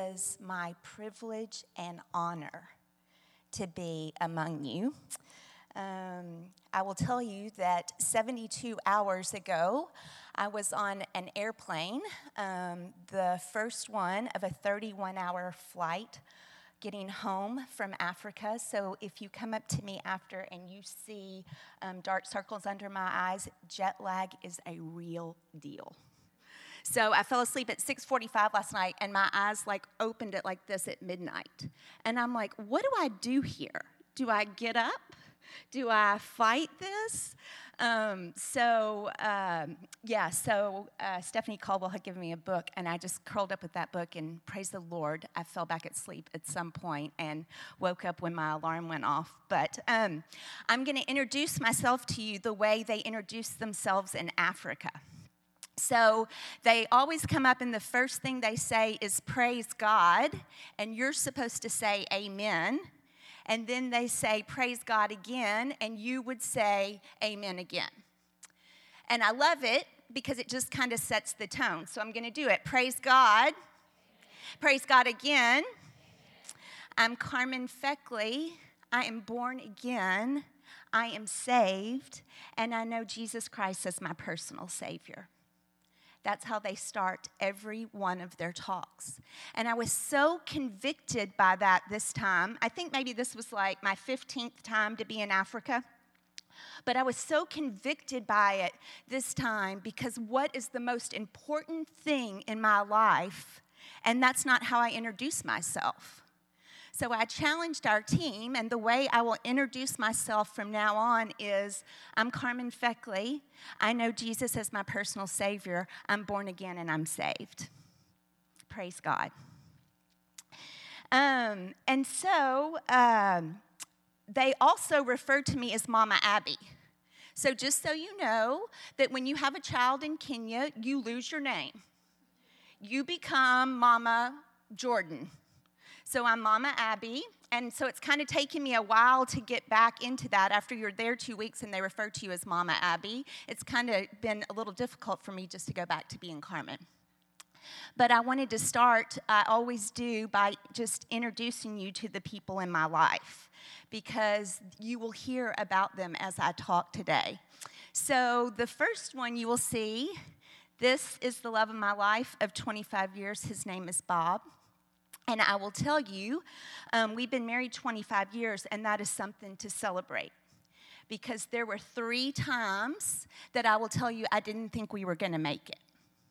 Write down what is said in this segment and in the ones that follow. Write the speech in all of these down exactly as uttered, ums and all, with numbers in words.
is my privilege and honor to be among you. Um, I will tell you that seventy-two hours ago, I was on an airplane, um, the first one of a thirty-one hour flight getting home from Africa. So if you come up to me after and you see um, dark circles under my eyes, jet lag is a real deal. So I fell asleep at six forty-five last night, and my eyes like opened it like this at midnight. And I'm like, what do I do here? Do I get up? Do I fight this? Um, so, um, yeah, so uh, Stephanie Caldwell had given me a book, and I just curled up with that book, and praise the Lord, I fell back asleep at some point and woke up when my alarm went off. But um, I'm going to introduce myself to you the way they introduce themselves in Africa. So they always come up, and the first thing they say is, praise God, and you're supposed to say amen. And then they say, praise God again, and you would say, amen again. And I love it because it just kind of sets the tone. So I'm going to do it. Praise God. Amen. Praise God again. Amen. I'm Carmen Feckley. I am born again. I am saved. And I know Jesus Christ as my personal Savior. That's how they start every one of their talks. And I was so convicted by that this time. I think maybe this was like my fifteenth time to be in Africa. But I was so convicted by it this time because what is the most important thing in my life? And that's not how I introduce myself. So I challenged our team, and the way I will introduce myself from now on is, I'm Carmen Feckley. I know Jesus as my personal Savior. I'm born again, and I'm saved. Praise God. Um, and so um, they also refer to me as Mama Abby. So just so you know, that when you have a child in Kenya, you lose your name. You become Mama Jordan. So I'm Mama Abby, and so it's kind of taken me a while to get back into that. After you're there two weeks and they refer to you as Mama Abby, it's kind of been a little difficult for me just to go back to being Carmen. But I wanted to start, I always do, by just introducing you to the people in my life, because you will hear about them as I talk today. So the first one you will see, this is the love of my life of twenty-five years. His name is Bob. And I will tell you, um, we've been married twenty-five years, and that is something to celebrate. Because there were three times that I will tell you I didn't think we were going to make it.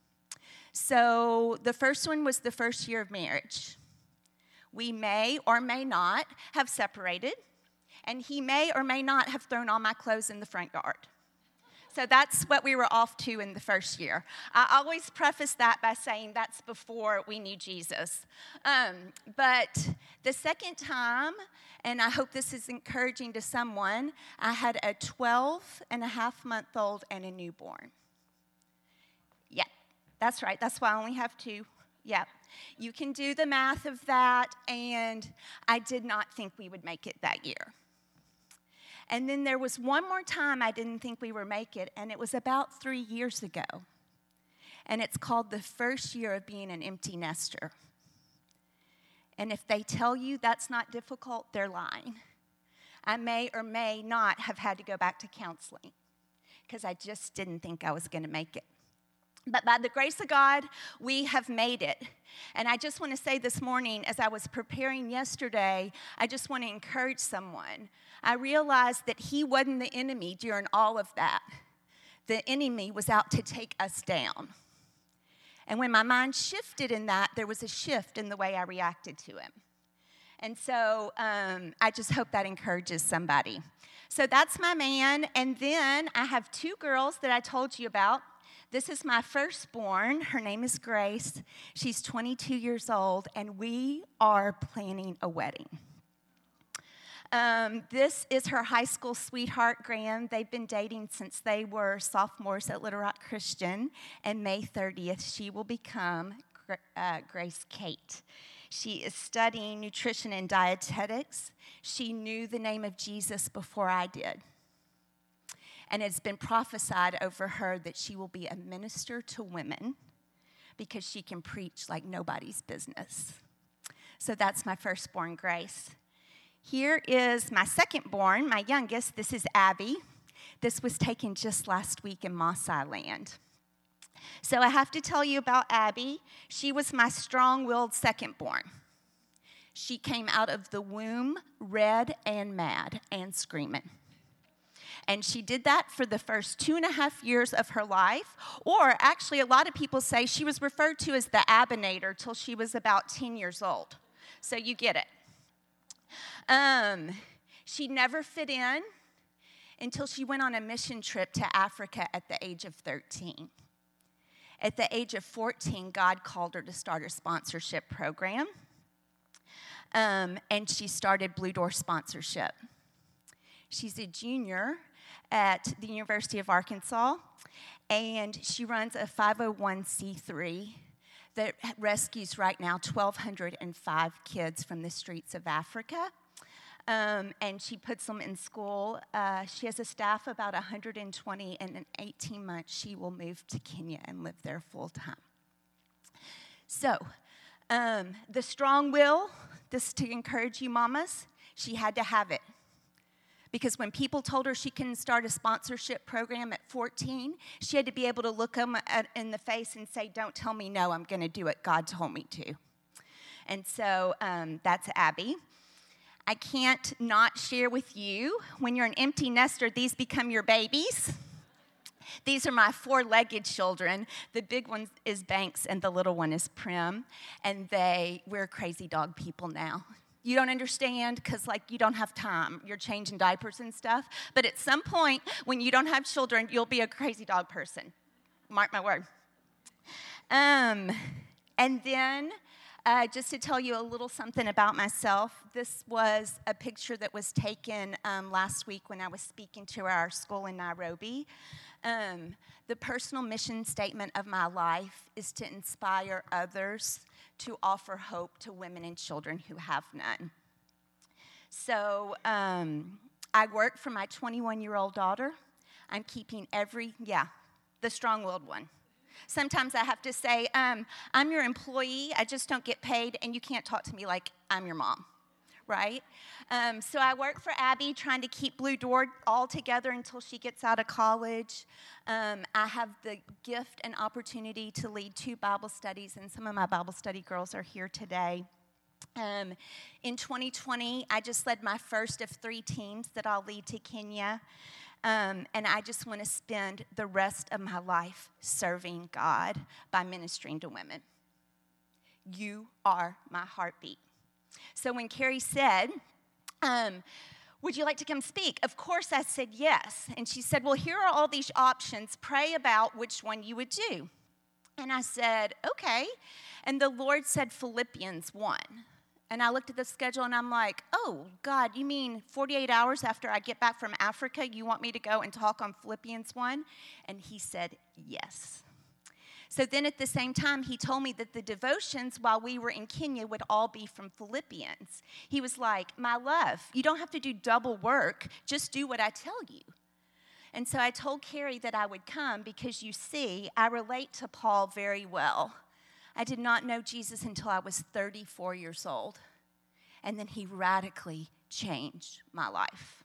So the first one was the first year of marriage. We may or may not have separated, and he may or may not have thrown all my clothes in the front yard. So that's what we were off to in the first year. I always preface that by saying that's before we knew Jesus. Um, but the second time, and I hope this is encouraging to someone, I had a twelve and a half month old and a newborn. Yeah, that's right. That's why I only have two. Yeah. You can do the math of that, and I did not think we would make it that year. And then there was one more time I didn't think we would make it, and it was about three years ago. And it's called the first year of being an empty nester. And if they tell you that's not difficult, they're lying. I may or may not have had to go back to counseling because I just didn't think I was going to make it. But by the grace of God, we have made it. And I just want to say this morning, as I was preparing yesterday, I just want to encourage someone. I realized that he wasn't the enemy during all of that. The enemy was out to take us down. And when my mind shifted in that, there was a shift in the way I reacted to him. And so um, I just hope that encourages somebody. So that's my man. And then I have two girls that I told you about. This is my firstborn. Her name is Grace. She's twenty-two years old, and we are planning a wedding. Um, this is her high school sweetheart, Graham. They've been dating since they were sophomores at Little Rock Christian, and May thirtieth, she will become uh, Grace Kate. She is studying nutrition and dietetics. She knew the name of Jesus before I did. And it's been prophesied over her that she will be a minister to women because she can preach like nobody's business. So that's my firstborn, Grace. Here is my secondborn, my youngest. This is Abby. This was taken just last week in Maasai land. So I have to tell you about Abby. She was my strong-willed secondborn. She came out of the womb red and mad and screaming. And she did that for the first two and a half years of her life. Or actually, a lot of people say she was referred to as the Abinator till she was about ten years old. So you get it. Um, she never fit in until she went on a mission trip to Africa at the age of thirteen. At the age of fourteen, God called her to start a sponsorship program. Um, and she started Blue Door Sponsorship. She's a junior at the University of Arkansas, and she runs a five oh one c three that rescues right now one thousand two hundred five kids from the streets of Africa. Um, and she puts them in school. Uh, she has a staff of about one hundred twenty, and in eighteen months, she will move to Kenya and live there full time. So, um, the strong will, this to encourage you mamas, she had to have it. Because when people told her she couldn't start a sponsorship program at fourteen, she had to be able to look them at, in the face and say, don't tell me no, I'm going to do it. God told me to. And so um, that's Abby. I can't not share with you, when you're an empty nester, these become your babies. These are my four-legged children. The big one is Banks, and the little one is Prim. And they, we're crazy dog people now. You don't understand because, like, you don't have time. You're changing diapers and stuff. But at some point, when you don't have children, you'll be a crazy dog person. Mark my word. Um, and then, uh, just to tell you a little something about myself, this was a picture that was taken um, last week when I was speaking to our school in Nairobi. Um, the personal mission statement of my life is to inspire others to offer hope to women and children who have none. So um, I work for my twenty-one-year-old daughter. I'm keeping every, yeah, the strong-willed one. Sometimes I have to say, um, I'm your employee, I just don't get paid, and you can't talk to me like I'm your mom, right? Um, so I work for Abby, trying to keep Blue Door all together until she gets out of college. Um, I have the gift and opportunity to lead two Bible studies, and some of my Bible study girls are here today. Um, in twenty twenty, I just led my first of three teams that I'll lead to Kenya. Um, and I just want to spend the rest of my life serving God by ministering to women. You are my heartbeat. So when Carrie said, um, would you like to come speak? Of course I said yes. And she said, well, here are all these options. Pray about which one you would do. And I said, okay. And the Lord said Philippians one. And I looked at the schedule and I'm like, oh, God, you mean forty-eight hours after I get back from Africa, you want me to go and talk on Philippians one? And he said, yes. So then at the same time, he told me that the devotions while we were in Kenya would all be from Philippians. He was like, my love, you don't have to do double work. Just do what I tell you. And so I told Carrie that I would come because, you see, I relate to Paul very well. I did not know Jesus until I was thirty-four years old. And then he radically changed my life.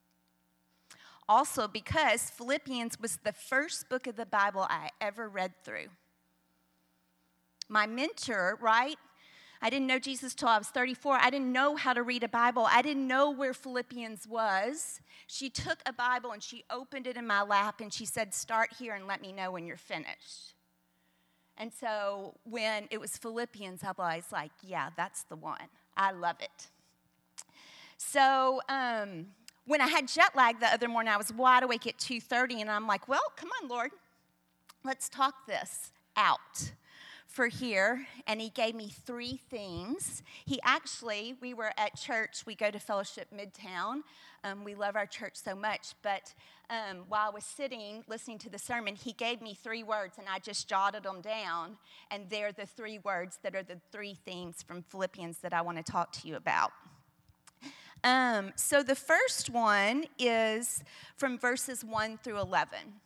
Also because Philippians was the first book of the Bible I ever read through. My mentor, right? I didn't know Jesus till I was thirty-four. I didn't know how to read a Bible. I didn't know where Philippians was. She took a Bible and she opened it in my lap and she said, start here and let me know when you're finished. And so when it was Philippians, I was like, yeah, that's the one. I love it. So um, when I had jet lag the other morning, I was wide awake at two thirty, and I'm like, well, come on, Lord. Let's talk this out for here. And he gave me three themes. He actually, we were at church. We go to Fellowship Midtown. Um, we love our church so much. But um, while I was sitting listening to the sermon, he gave me three words, and I just jotted them down. And they're the three words that are the three themes from Philippians that I want to talk to you about. Um, so the first one is from verses one through eleven.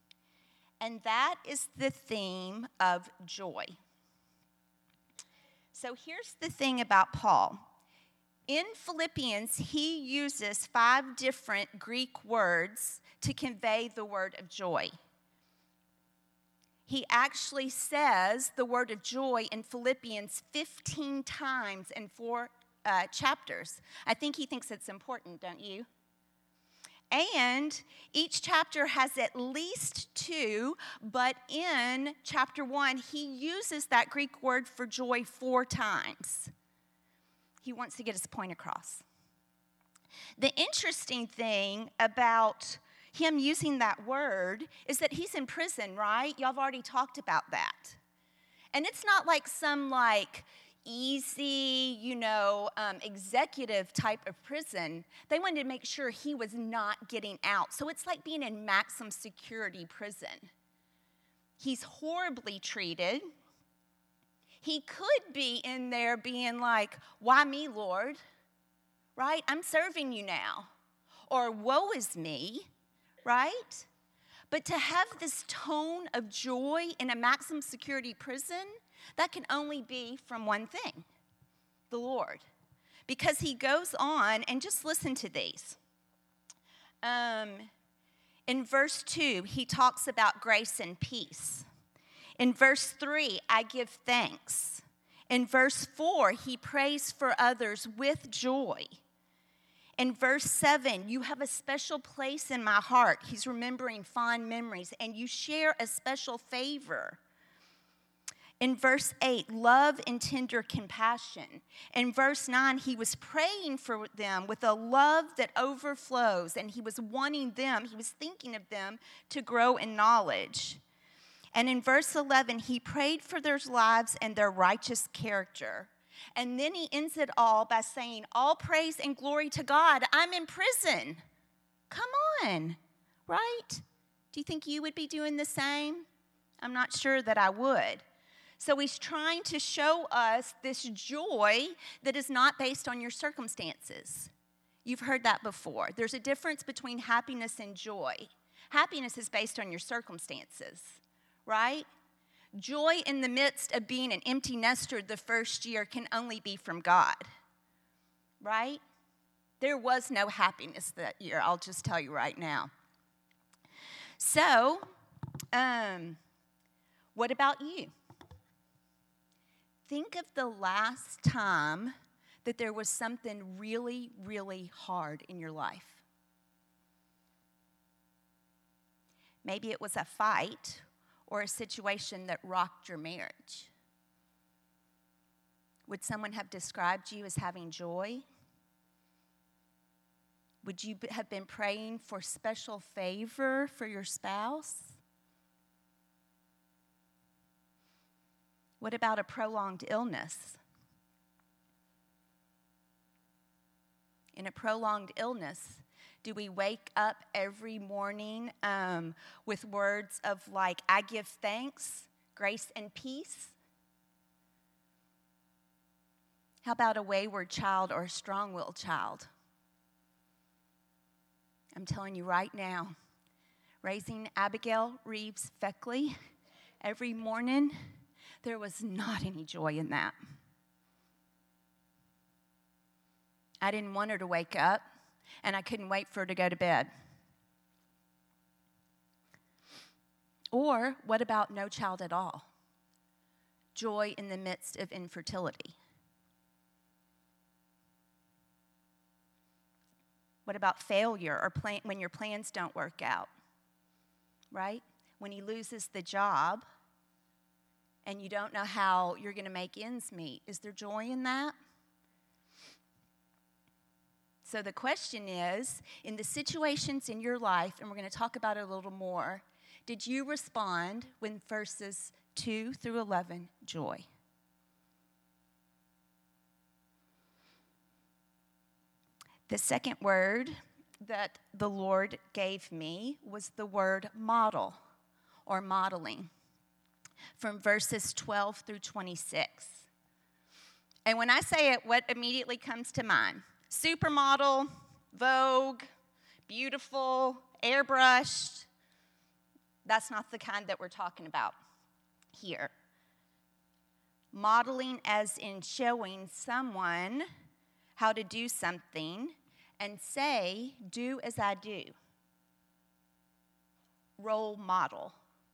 And that is the theme of joy. So here's the thing about Paul. In Philippians, he uses five different Greek words to convey the word of joy. He actually says the word of joy in Philippians fifteen times in four uh, chapters. I think he thinks it's important, don't you? And each chapter has at least two, but in chapter one, he uses that Greek word for joy four times. He wants to get his point across. The interesting thing about him using that word is that he's in prison, right? Y'all have already talked about that. And it's not like some like easy, you know, um, executive type of prison. They wanted to make sure he was not getting out. So it's like being in maximum security prison. He's horribly treated. He could be in there being like, why me, Lord? Right? I'm serving you now. Or woe is me, right? But to have this tone of joy in a maximum security prison, that can only be from one thing, the Lord. Because he goes on, and just listen to these. Um, in verse two, he talks about grace and peace. In verse three, I give thanks. In verse four, he prays for others with joy. In verse seven, you have a special place in my heart. He's remembering fond memories, and you share a special favor. In verse eight, love and tender compassion. In verse nine, he was praying for them with a love that overflows, and he was wanting them, he was thinking of them to grow in knowledge. And in verse eleven, he prayed for their lives and their righteous character. And then he ends it all by saying, all praise and glory to God. I'm in prison. Come on, right? Do you think you would be doing the same? I'm not sure that I would. So he's trying to show us this joy that is not based on your circumstances. You've heard that before. There's a difference between happiness and joy. Happiness is based on your circumstances, right? Joy in the midst of being an empty nester the first year can only be from God, right? There was no happiness that year, I'll just tell you right now. So, um, what about you? Think of the last time that there was something really, really hard in your life. Maybe it was a fight or a situation that rocked your marriage. Would someone have described you as having joy? Would you have been praying for special favor for your spouse? What about a prolonged illness? In a prolonged illness, do we wake up every morning um, with words of like, I give thanks, grace, and peace? How about a wayward child or a strong-willed child? I'm telling you right now, raising Abigail Reeves Feckley every morning, there was not any joy in that. I didn't want her to wake up, and I couldn't wait for her to go to bed. Or what about no child at all? Joy in the midst of infertility. What about failure or plan- when your plans don't work out, right? When he loses the job and you don't know how you're going to make ends meet. Is there joy in that? So the question is, in the situations in your life, and we're going to talk about it a little more, did you respond with verses two through eleven, joy? The second word that the Lord gave me was the word model or modeling from verses twelve through twenty-six. And when I say it, what immediately comes to mind? Supermodel, Vogue, beautiful, airbrushed. That's not the kind that we're talking about here. Modeling as in showing someone how to do something, and say, do as I do. Role model.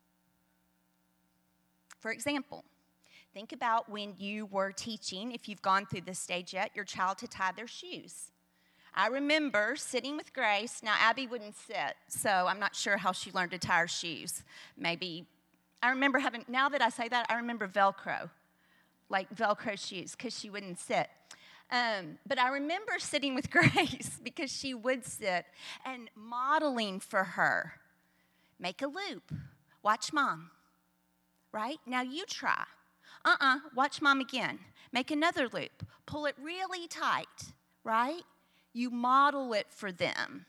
For example, think about when you were teaching, if you've gone through this stage yet, your child to tie their shoes. I remember sitting with Grace. Now, Abby wouldn't sit, so I'm not sure how she learned to tie her shoes. Maybe, I remember having, now that I say that, I remember Velcro, like Velcro shoes, because she wouldn't sit. Um, but I remember sitting with Grace because she would sit and modeling for her. Make a loop. Watch mom. Right? Now you try. Uh-uh. Watch mom again. Make another loop. Pull it really tight. Right? You model it for them.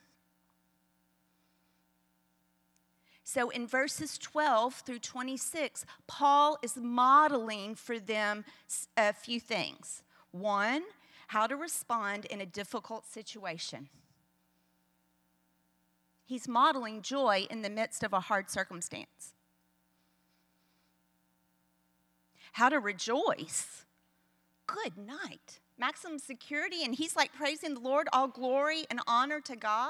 So in verses twelve through twenty-six, Paul is modeling for them a few things. One, how to respond in a difficult situation. He's modeling joy in the midst of a hard circumstance. How to rejoice. Good night. Maximum security, and he's like praising the Lord, all glory and honor to God.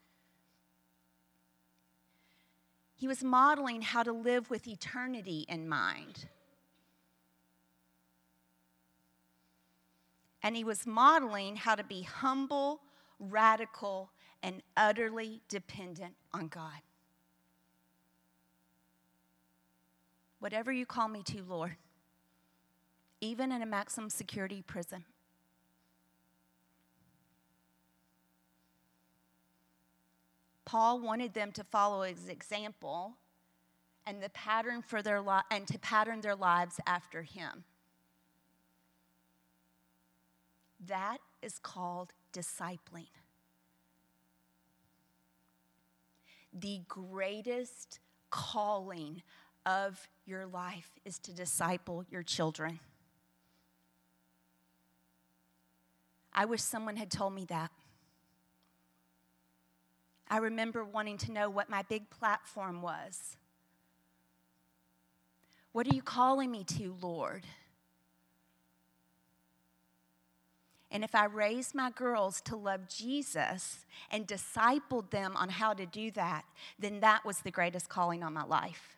He was modeling how to live with eternity in mind. And he was modeling how to be humble, radical, and utterly dependent on God. Whatever you call me to, Lord, even in a maximum security prison. Paul wanted them to follow his example and the pattern for their li- and to pattern their lives after him. That is called discipling. The greatest calling of your life is to disciple your children. I wish someone had told me that. I remember wanting to know what my big platform was. What are you calling me to, Lord? And if I raised my girls to love Jesus and discipled them on how to do that, then that was the greatest calling on my life.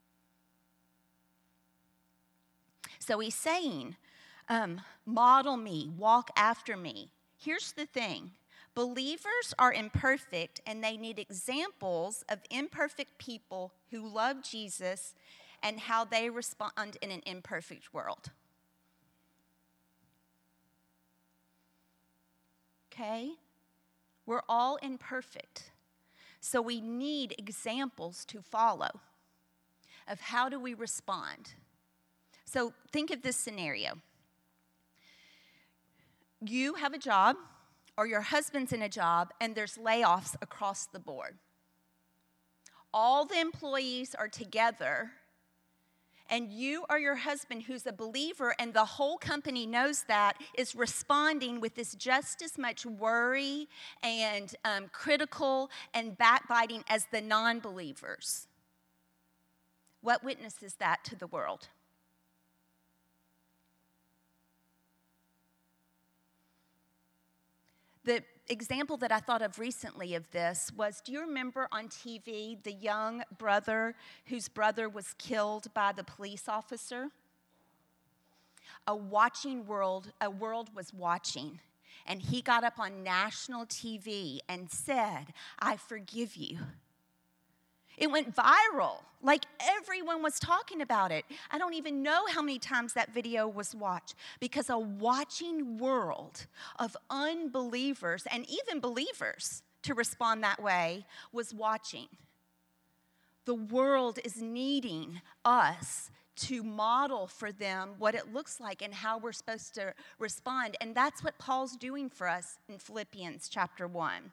So he's saying, um, model me, walk after me. Here's the thing. Believers are imperfect, and they need examples of imperfect people who love Jesus and how they respond in an imperfect world. Okay? We're all imperfect. So we need examples to follow of how do we respond. So think of this scenario. You have a job, or your husband's in a job, and there's layoffs across the board. All the employees are together, and you or your husband, who's a believer, and the whole company knows that, is responding with this just as much worry and um, critical and backbiting as the non-believers. What witness is that to the world? The example that I thought of recently of this was, do you remember on T V the young brother whose brother was killed by the police officer? A watching world, a world was watching, and he got up on national T V and said, "I forgive you." It went viral. Like everyone was talking about it. I don't even know how many times that video was watched, because a watching world of unbelievers and even believers to respond that way was watching. The world is needing us to model for them what it looks like and how we're supposed to respond. And that's what Paul's doing for us in Philippians chapter one.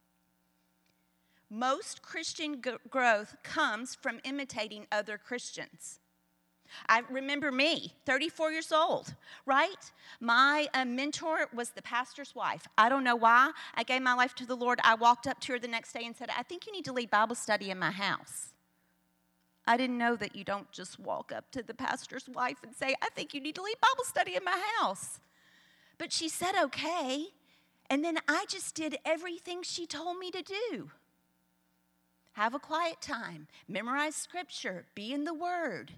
Most Christian g- growth comes from imitating other Christians. I remember me, thirty-four years old, right? My uh, mentor was the pastor's wife. I don't know why. I gave my life to the Lord. I walked up to her the next day and said, "I think you need to lead Bible study in my house." I didn't know that you don't just walk up to the pastor's wife and say, I think you need to lead Bible study in my house. But she said, okay. And then I just did everything she told me to do. Have a quiet time, memorize scripture, be in the Word.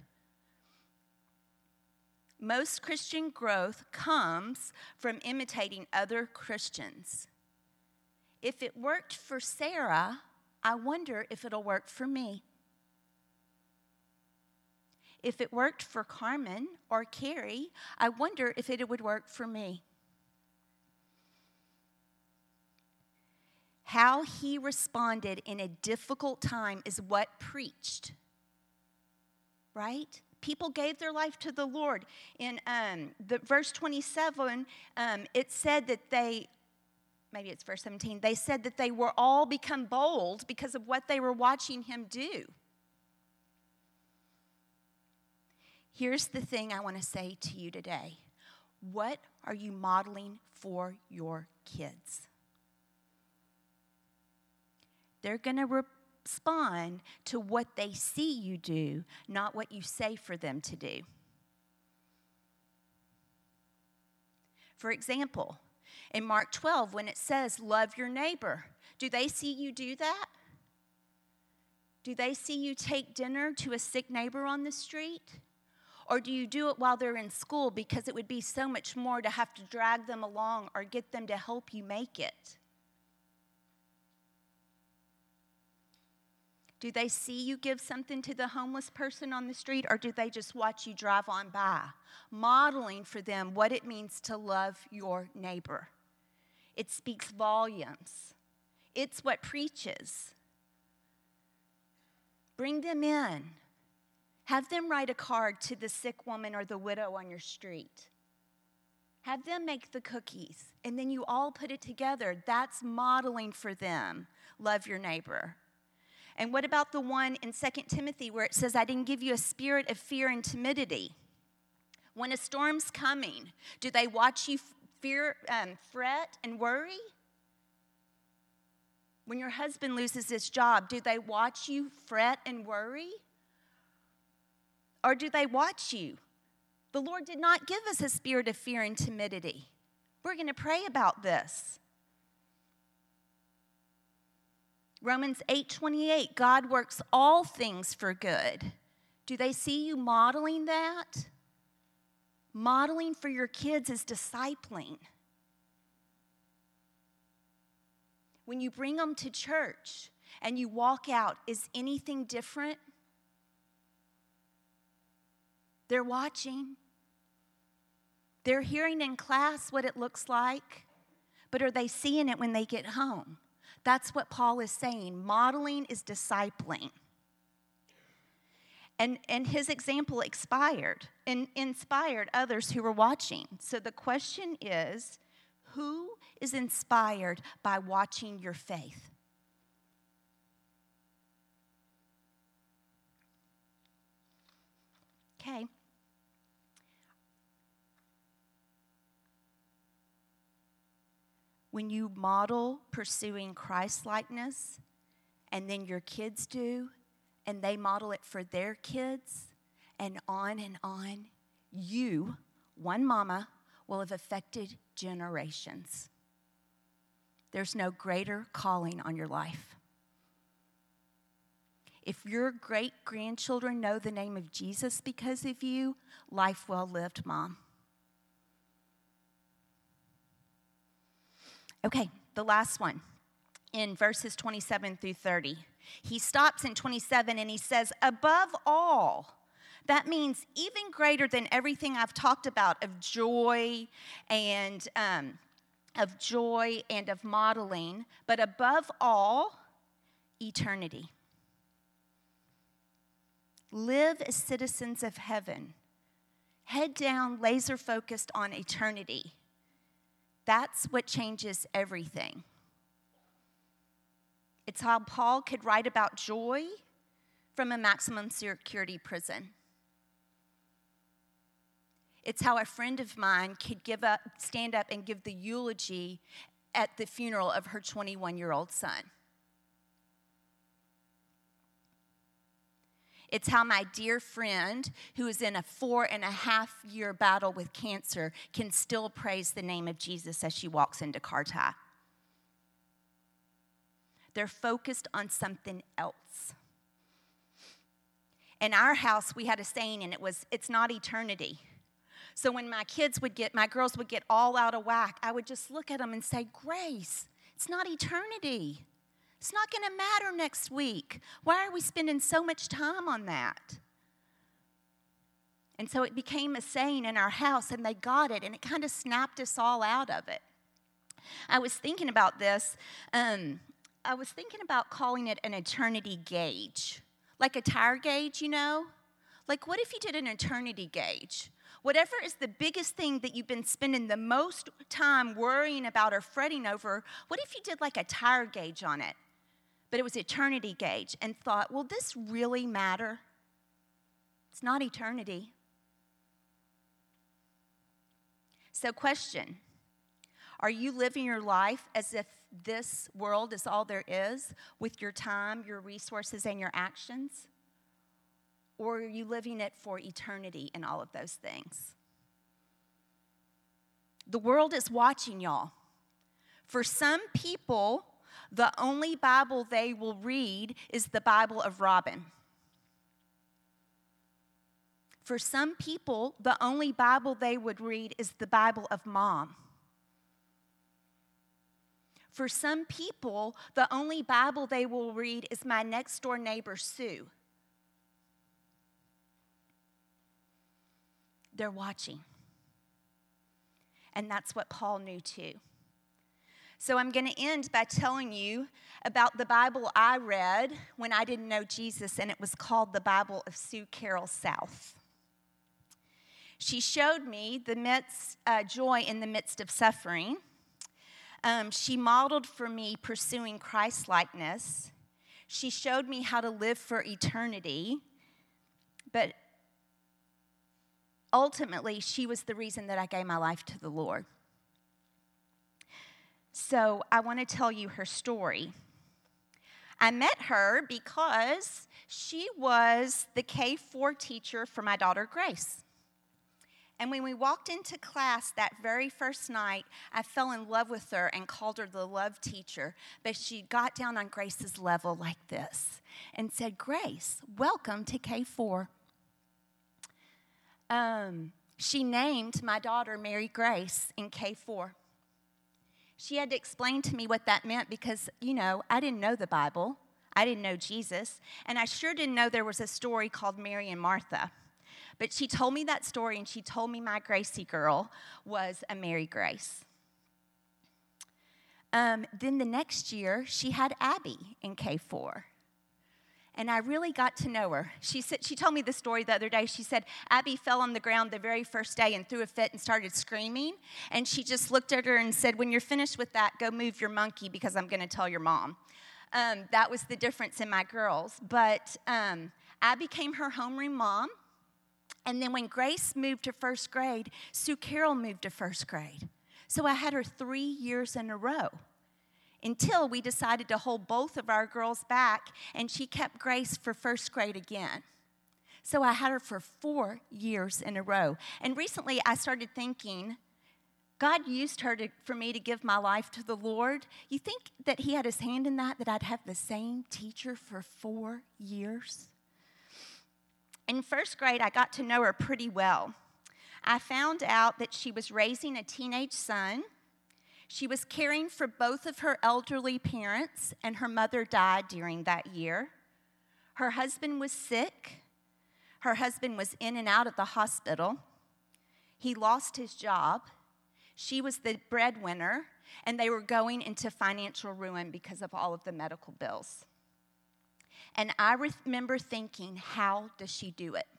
Most Christian growth comes from imitating other Christians. If it worked for Sarah, I wonder if it'll work for me. If it worked for Carmen or Carrie, I wonder if it would work for me. How he responded in a difficult time is what preached, right? People gave their life to the Lord. In um, the verse twenty-seven, um, it said that they, maybe it's verse seventeen, they said that they were all become bold because of what they were watching him do. Here's the thing I want to say to you today. What are you modeling for your kids? They're going to respond to what they see you do, not what you say for them to do. For example, in Mark twelve, when it says, love your neighbor, do they see you do that? Do they see you take dinner to a sick neighbor on the street? Or do you do it while they're in school because it would be so much more to have to drag them along or get them to help you make it? Do they see you give something to the homeless person on the street, or do they just watch you drive on by? Modeling for them what it means to love your neighbor. It speaks volumes. It's what preaches. Bring them in. Have them write a card to the sick woman or the widow on your street. Have them make the cookies, and then you all put it together. That's modeling for them. Love your neighbor. And what about the one in Second Timothy where it says, I didn't give you a spirit of fear and timidity? When a storm's coming, do they watch you fear, um, fret and worry? When your husband loses his job, do they watch you fret and worry? Or do they watch you? The Lord did not give us a spirit of fear and timidity. We're going to pray about this. Romans eight twenty-eight, God works all things for good. Do they see you modeling that? Modeling for your kids is discipling. When you bring them to church and you walk out, is anything different? They're watching. They're hearing in class what it looks like, but are they seeing it when they get home? That's what Paul is saying. Modeling is discipling. And, and his example expired and inspired others who were watching. So the question is, who is inspired by watching your faith? Okay. When you model pursuing Christ-likeness, and then your kids do, and they model it for their kids, and on and on, you, one mama, will have affected generations. There's no greater calling on your life. If your great-grandchildren know the name of Jesus because of you, life well lived, Mom. Okay, the last one, in verses twenty-seven through thirty. He stops in twenty-seven and he says, above all, that means even greater than everything I've talked about of joy and um, of joy and of modeling, but above all, eternity. Live as citizens of heaven. Head down, laser focused on eternity. That's what changes everything. It's how Paul could write about joy from a maximum security prison. It's how a friend of mine could give up, stand up and give the eulogy at the funeral of her twenty-one-year-old son. It's how my dear friend, who is in a four and a half year battle with cancer, can still praise the name of Jesus as she walks into Carti. They're focused on something else. In our house, we had a saying, and it was, it's not eternity. So when my kids would get, my girls would get all out of whack, I would just look at them and say, Grace, it's not eternity. It's not going to matter next week. Why are we spending so much time on that? And so it became a saying in our house, and they got it, and it kind of snapped us all out of it. I was thinking about this. Um, I was thinking about calling it an eternity gauge, like a tire gauge, you know? Like, what if you did an eternity gauge? Whatever is the biggest thing that you've been spending the most time worrying about or fretting over, what if you did like a tire gauge on it? But it was eternity gauge, and thought, will this really matter? It's not eternity. So question, are you living your life as if this world is all there is with your time, your resources, and your actions? Or are you living it for eternity and all of those things? The world is watching, y'all. For some people, the only Bible they will read is the Bible of Robin. For some people, the only Bible they would read is the Bible of Mom. For some people, the only Bible they will read is my next door neighbor, Sue. They're watching. And that's what Paul knew too. So I'm going to end by telling you about the Bible I read when I didn't know Jesus, and it was called the Bible of Sue Carol South. She showed me the midst, uh, joy in the midst of suffering. Um, she modeled for me pursuing Christ-likeness. She showed me how to live for eternity. But ultimately, she was the reason that I gave my life to the Lord. So I want to tell you her story. I met her because she was the K four teacher for my daughter, Grace. And when we walked into class that very first night, I fell in love with her and called her the love teacher. But she got down on Grace's level like this and said, Grace, welcome to K four. Um, she named my daughter Mary Grace in K four. She had to explain to me what that meant because, you know, I didn't know the Bible. I didn't know Jesus. And I sure didn't know there was a story called Mary and Martha. But she told me that story, and she told me my Gracie girl was a Mary Grace. Um, then the next year, she had Abby in K four. And I really got to know her. She said, she told me the story the other day. She said Abby fell on the ground the very first day and threw a fit and started screaming. And she just looked at her and said, when you're finished with that, go move your monkey because I'm going to tell your mom. Um, that was the difference in my girls. But um, Abby became her homeroom mom. And then when Grace moved to first grade, Sue Carol moved to first grade. So I had her three years in a row until we decided to hold both of our girls back, and she kept Grace for first grade again. So I had her for four years in a row. And recently I started thinking, God used her to, for me to give my life to the Lord. You think that he had his hand in that, that I'd have the same teacher for four years? In first grade, I got to know her pretty well. I found out that she was raising a teenage son. She was caring for both of her elderly parents, and her mother died during that year. Her husband was sick. Her husband was in and out of the hospital. He lost his job. She was the breadwinner, and they were going into financial ruin because of all of the medical bills. And I remember thinking, how does she do it?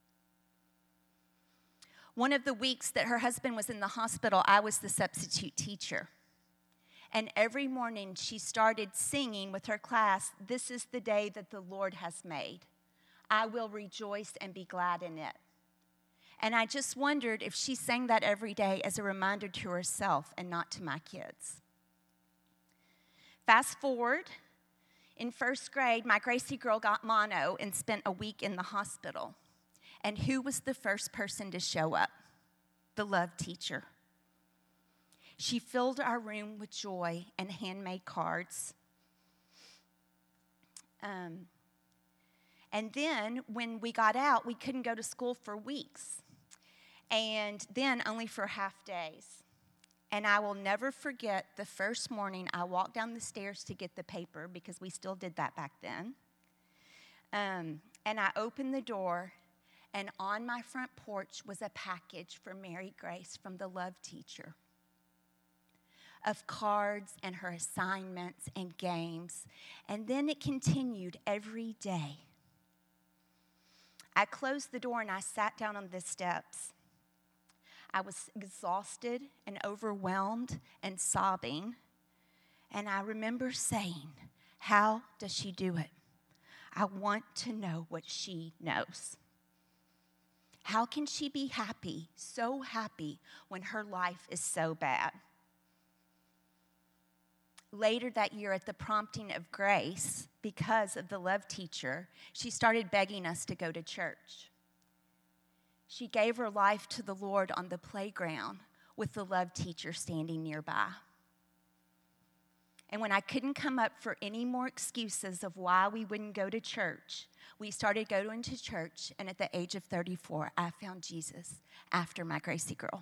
One of the weeks that her husband was in the hospital, I was the substitute teacher. And every morning she started singing with her class, "This is the day that the Lord has made. I will rejoice and be glad in it." And I just wondered if she sang that every day as a reminder to herself and not to my kids. Fast forward In first grade, my Gracie girl got mono and spent a week in the hospital. And who was the first person to show up? The love teacher. She filled our room with joy and handmade cards. Um, and then when we got out, we couldn't go to school for weeks. And then only for half days. And I will never forget the first morning I walked down the stairs to get the paper, because we still did that back then. Um, and I opened the door, and on my front porch was a package for Mary Grace from the love teacher of cards and her assignments and games. And then it continued every day. I closed the door and I sat down on the steps. I was exhausted and overwhelmed and sobbing. And I remember saying, how does she do it? I want to know what she knows. How can she be happy, so happy, when her life is so bad? Later that year, at the prompting of Grace, because of the love teacher, she started begging us to go to church. She gave her life to the Lord on the playground with the love teacher standing nearby. And when I couldn't come up for any more excuses of why we wouldn't go to church, we started going to church, and at the age of thirty-four, I found Jesus after my Gracie girl.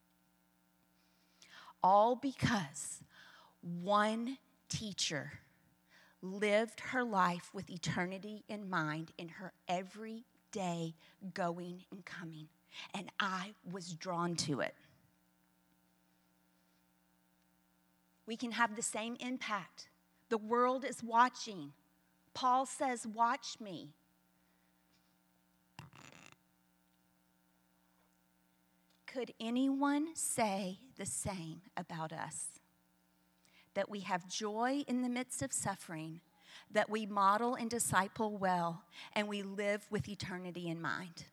All because one teacher lived her life with eternity in mind in her everyday going and coming, and I was drawn to it. We can have the same impact. The world is watching. Paul says, watch me. Could anyone say the same about us? That we have joy in the midst of suffering, that we model and disciple well, and we live with eternity in mind.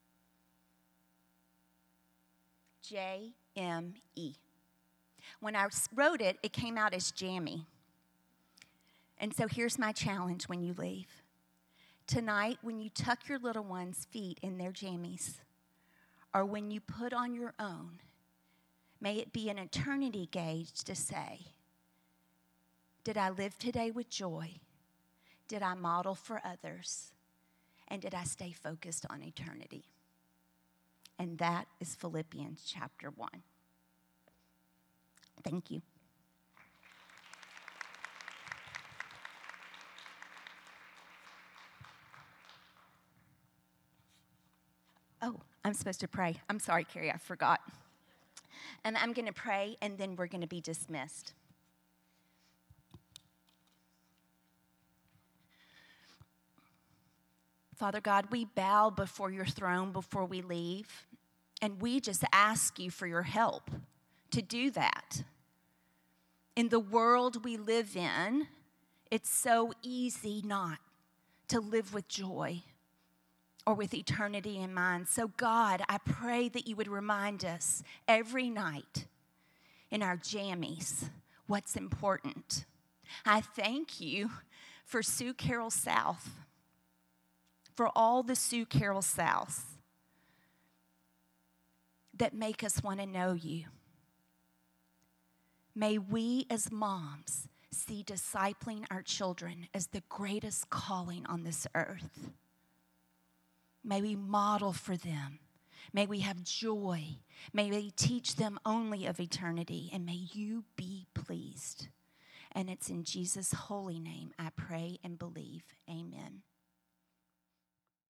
J M E. When I wrote it, it came out as jammy. And so here's my challenge when you leave. Tonight, when you tuck your little one's feet in their jammies, or when you put on your own, may it be an eternity gauge to say, did I live today with joy? Did I model for others? And did I stay focused on eternity? And that is Philippians chapter one. Thank you. Oh, I'm supposed to pray. I'm sorry, Carrie, I forgot. And I'm going to pray, and then we're going to be dismissed. Father God, we bow before your throne before we leave, and we just ask you for your help to do that. In the world we live in, it's so easy not to live with joy or with eternity in mind. So God, I pray that you would remind us every night in our jammies what's important. I thank you for Sue Carroll South, for all the Sue Carroll Souths that make us want to know you. May we as moms see discipling our children as the greatest calling on this earth. May we model for them. May we have joy. May we teach them only of eternity. And may you be pleased. And it's in Jesus' holy name I pray and believe. Amen.